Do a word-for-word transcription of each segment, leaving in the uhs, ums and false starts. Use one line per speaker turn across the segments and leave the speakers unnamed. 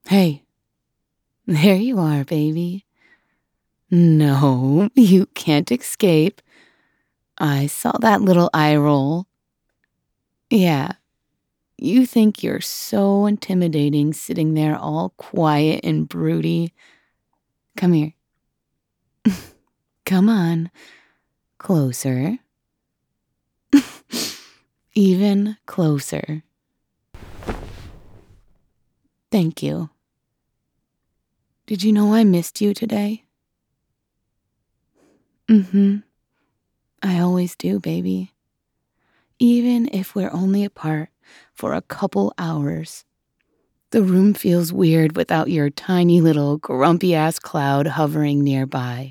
Hey, there you are, baby. No, you can't escape. I saw that little eye roll. Yeah, you think you're so intimidating sitting there all quiet and broody. Come here. Come on. Closer. Even closer. Thank you. Did you know I missed you today? Mm-hmm. I always do, baby. Even if we're only apart for a couple hours. The room feels weird without your tiny little grumpy-ass cloud hovering nearby.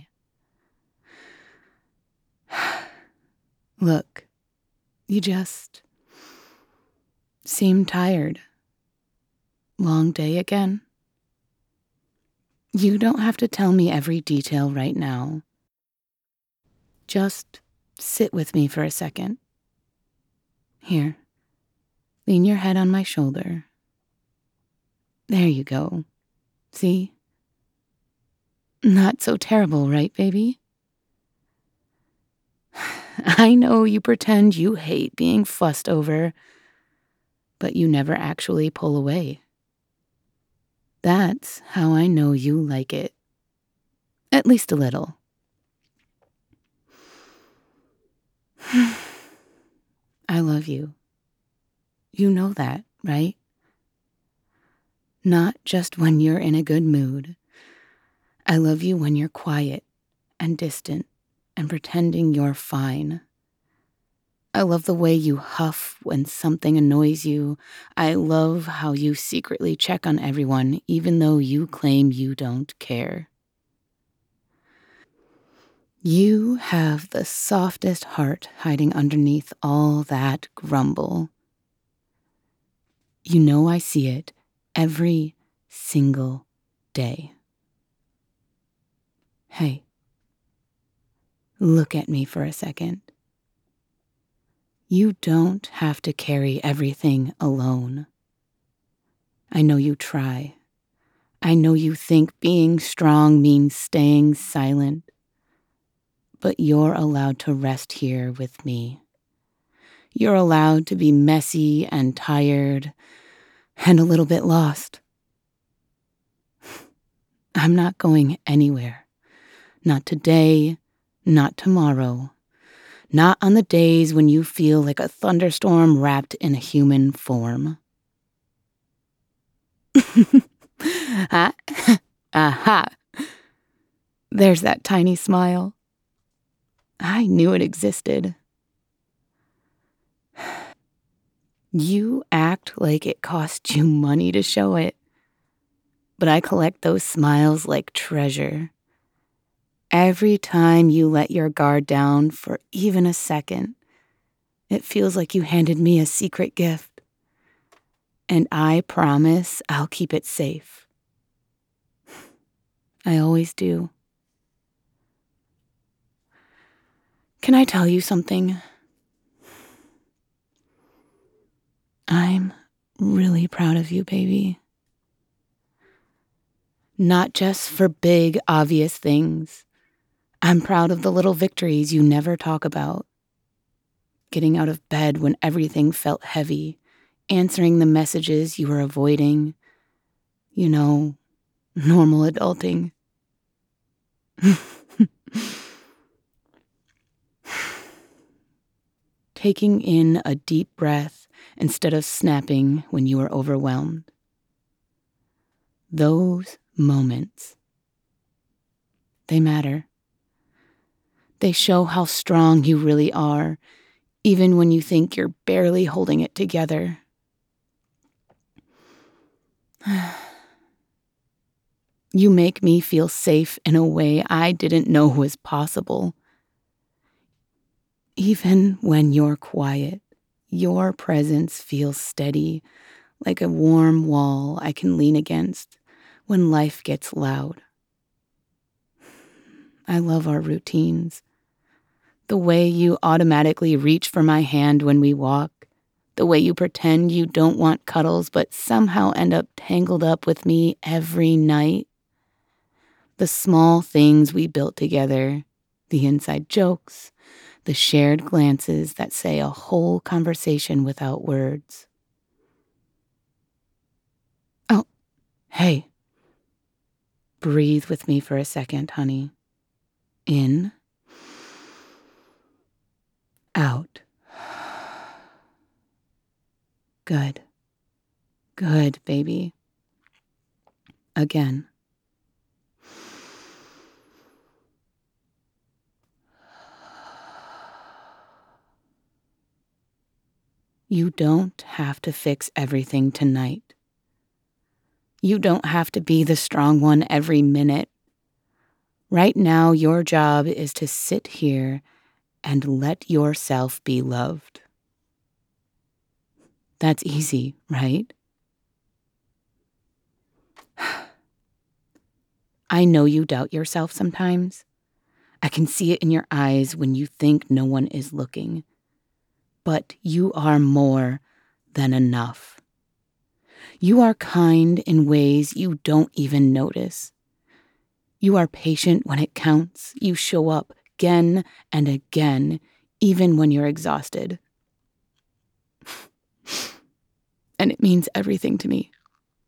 Look, you just seem tired. Long day again? You don't have to tell me every detail right now. Just sit with me for a second. Here, lean your head on my shoulder. There you go. See? Not so terrible, right, baby? I know you pretend you hate being fussed over, but you never actually pull away. That's how I know you like it. At least a little. I love you. You know that, right? Not just when you're in a good mood. I love you when you're quiet and distant and pretending you're fine. I love the way you huff when something annoys you. I love how you secretly check on everyone even though you claim you don't care. You have the softest heart hiding underneath all that grumble. You know I see it every single day. Hey, look at me for a second. You don't have to carry everything alone. I know you try. I know you think being strong means staying silent. But you're allowed to rest here with me. You're allowed to be messy and tired and a little bit lost. I'm not going anywhere. Not today, not tomorrow. Not on the days when you feel like a thunderstorm wrapped in a human form. Ah, aha. There's that tiny smile. I knew it existed. You act like it cost you money to show it. But I collect those smiles like treasure. Every time you let your guard down for even a second, it feels like you handed me a secret gift. And I promise I'll keep it safe. I always do. Can I tell you something? I'm really proud of you, baby. Not just for big, obvious things. I'm proud of the little victories you never talk about. Getting out of bed when everything felt heavy, answering the messages you were avoiding. You know, normal adulting. Taking in a deep breath instead of snapping when you are overwhelmed. Those moments, they matter. They show how strong you really are, even when you think you're barely holding it together. You make me feel safe in a way I didn't know was possible. Even when you're quiet, your presence feels steady, like a warm wall I can lean against when life gets loud. I love our routines. The way you automatically reach for my hand when we walk, The way you pretend you don't want cuddles but somehow end up tangled up with me every night. The small things we built together, the inside jokes, the shared glances that say a whole conversation without words. Oh, hey. Breathe with me for a second, honey. In. Out. Good. Good, baby. Again. You don't have to fix everything tonight. You don't have to be the strong one every minute. Right now, your job is to sit here and let yourself be loved. That's easy, right? I know you doubt yourself sometimes. I can see it in your eyes when you think no one is looking. But you are more than enough. You are kind in ways you don't even notice. You are patient when it counts. You show up again and again, even when you're exhausted. And it means everything to me.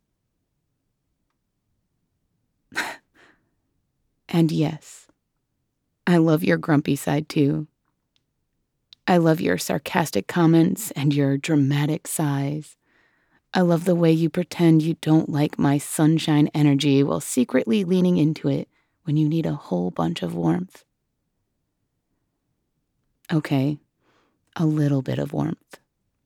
And yes, I love your grumpy side too. I love your sarcastic comments and your dramatic sighs. I love the way you pretend you don't like my sunshine energy while secretly leaning into it when you need a whole bunch of warmth. Okay, a little bit of warmth.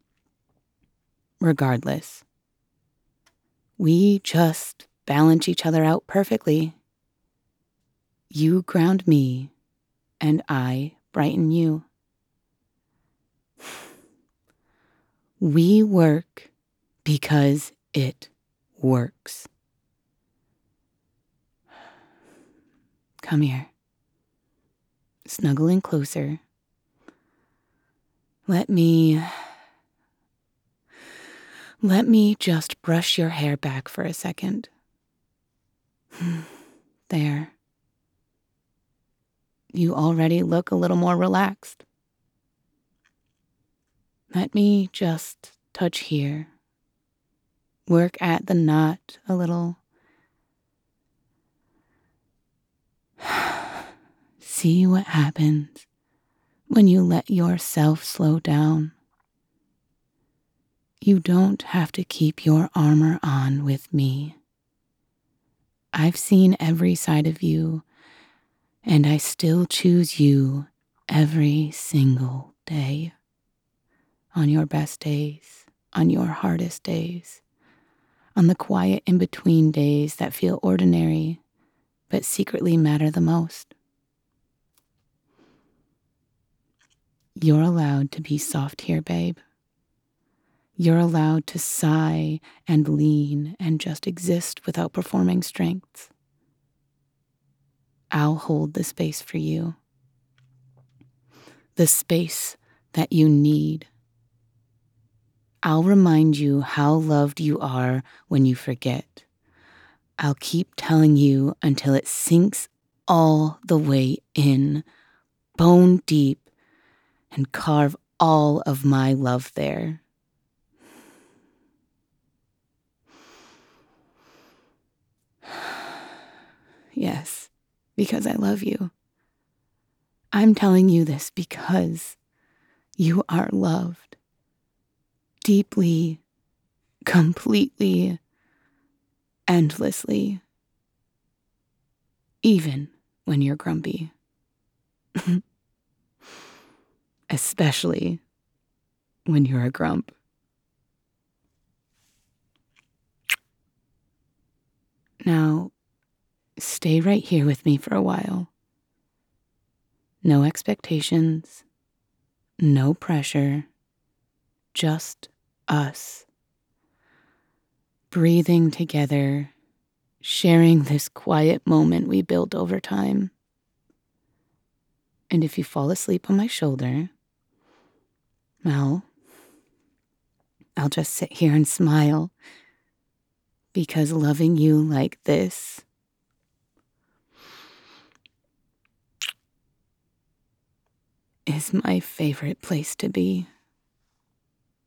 Regardless, we just balance each other out perfectly. You ground me, and I brighten you. We work because it works. Come here. Snuggle in closer. Let me... Let me just brush your hair back for a second. There. You already look a little more relaxed. Let me just touch here. Work at the knot a little. See what happens when you let yourself slow down. You don't have to keep your armor on with me. I've seen every side of you, and I still choose you every single day. On your best days, on your hardest days, on the quiet in-between days that feel ordinary, but secretly matter the most. You're allowed to be soft here, babe. You're allowed to sigh and lean and just exist without performing strengths. I'll hold the space for you. The space that you need. I'll remind you how loved you are when you forget. I'll keep telling you until it sinks all the way in, bone deep, and carve all of my love there. Yes, because I love you. I'm telling you this because you are loved. Deeply, completely, endlessly. Even when you're grumpy. Especially when you're a grump. Now, stay right here with me for a while. No expectations, no pressure, just us. Breathing together, sharing this quiet moment we built over time. And if you fall asleep on my shoulder, well, I'll just sit here and smile, because loving you like this is my favorite place to be.